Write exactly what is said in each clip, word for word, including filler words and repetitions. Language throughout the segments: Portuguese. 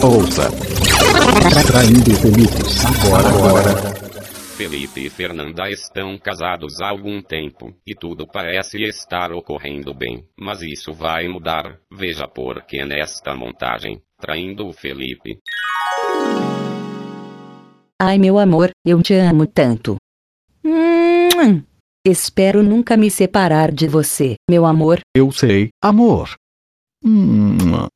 Ouça. Traindo Felipe. Agora, agora. Felipe e Fernanda estão casados há algum tempo, e tudo parece estar ocorrendo bem. Mas isso vai mudar, veja por que nesta montagem, traindo o Felipe. Ai meu amor, eu te amo tanto. Hum, espero nunca me separar de você, meu amor. Eu sei, amor. Hum.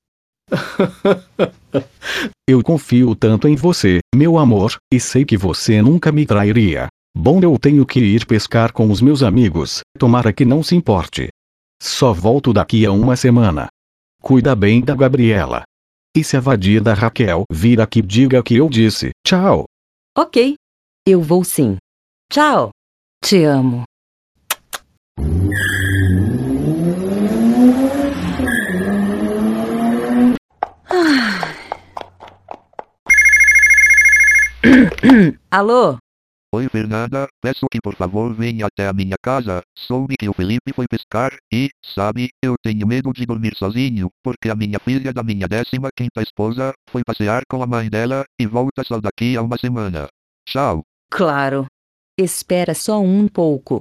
Eu confio tanto em você, meu amor, e sei que você nunca me trairia. Bom, eu tenho que ir pescar com os meus amigos, tomara que não se importe. Só volto daqui a uma semana. Cuida bem da Gabriela. E se a vadia da Raquel vir aqui, diga que eu disse, tchau. Ok. Eu vou sim. Tchau. Te amo. Alô? Oi, Fernanda, peço que por favor venha até a minha casa. Soube que o Felipe foi pescar e, sabe, eu tenho medo de dormir sozinho, porque a minha filha da minha décima quinta esposa foi passear com a mãe dela e volta só daqui a uma semana. Tchau. Claro. Espera só um pouco.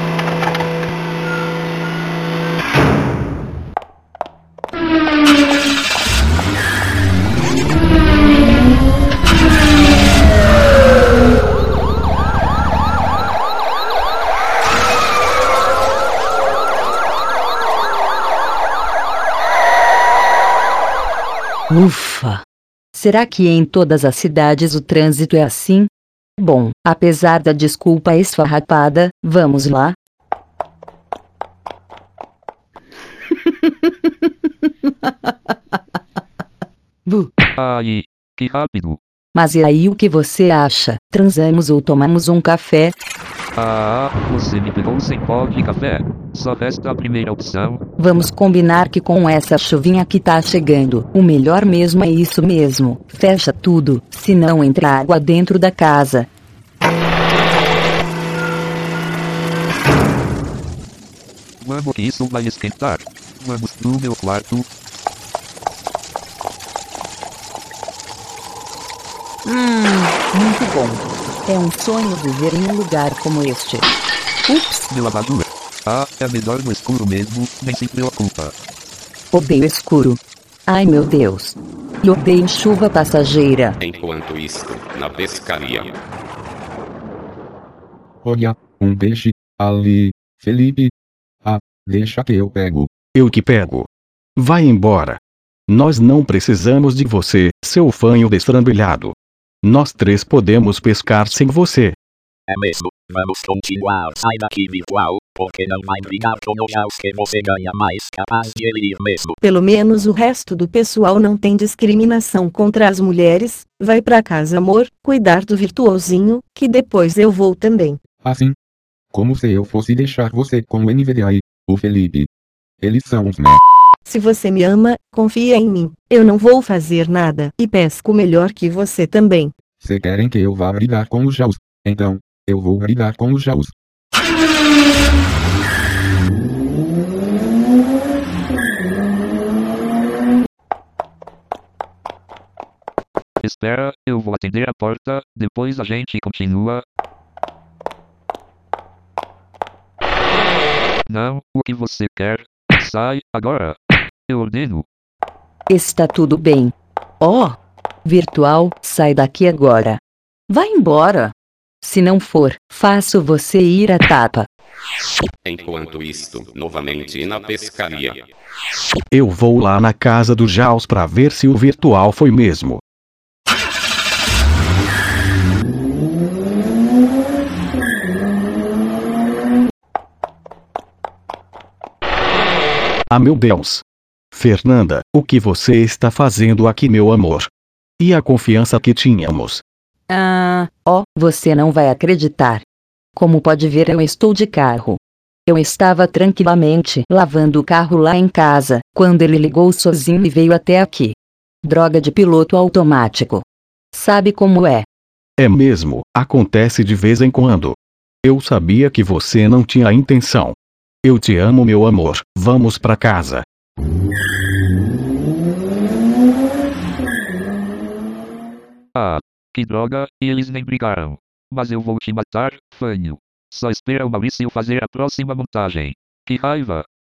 Ufa! Será que em todas as cidades o trânsito é assim? Bom, apesar da desculpa esfarrapada, vamos lá? Bu. Ai, que rápido. Mas e aí, o que você acha? Transamos ou tomamos um café? Ah, você me pegou sem pó de café. Só resta a primeira opção. Vamos combinar que com essa chuvinha que tá chegando, o melhor mesmo é isso mesmo. Fecha tudo, senão entra água dentro da casa. Vamos que isso vai esquentar. Vamos pro meu quarto. Hum, muito bom. É um sonho viver em um lugar como este. Ups, Meu lavador. Ah, é melhor no escuro mesmo, nem se preocupa. odeio escuro. Ai meu Deus. E odeio chuva passageira. Enquanto isto, na pescaria. Olha, um peixe, ali, Felipe. Ah, deixa que eu pego. Eu que pego. Vai embora. Nós não precisamos de você, seu fanho destrambelhado. Nós três podemos pescar sem você. É mesmo, vamos continuar. Sai daqui, virtual, porque não vai brigar com o Jaus que você ganha mais, capaz de ele ir mesmo. Pelo menos o resto do pessoal não tem discriminação contra as mulheres. Vai pra casa, amor, cuidar do virtuosinho, que depois eu vou também. Assim? Como se eu fosse deixar você com o N V D A e o Felipe. Eles são uns merda. Se você me ama, confia em mim. Eu não vou fazer nada e pesco melhor que você também. Se querem que eu vá brigar com os Jaus, então, eu vou brigar com os Jaus. Espera, eu vou atender a porta, depois a gente continua. Não, o que você quer? Sai, agora. Eu ordeno. Está tudo bem. Oh! Virtual, sai daqui agora. Vai embora. Se não for, faço você ir à tapa. Enquanto isto, novamente na pescaria. Eu vou lá na casa do Jaus pra ver se o virtual foi mesmo. Ah, meu Deus! Fernanda, o que você está fazendo aqui, meu amor? E a confiança que tínhamos? Ah, ó, você não vai acreditar. Como pode ver, eu estou de carro. Eu estava tranquilamente lavando o carro lá em casa, quando ele ligou sozinho e veio até aqui. Droga de piloto automático. Sabe como é? É mesmo, acontece de vez em quando. Eu sabia que você não tinha intenção. Eu te amo, meu amor, vamos pra casa. Ah, que droga, e eles nem brigaram. Mas eu vou te matar, fanho. Só espera o Maurício fazer a próxima montagem. Que raiva!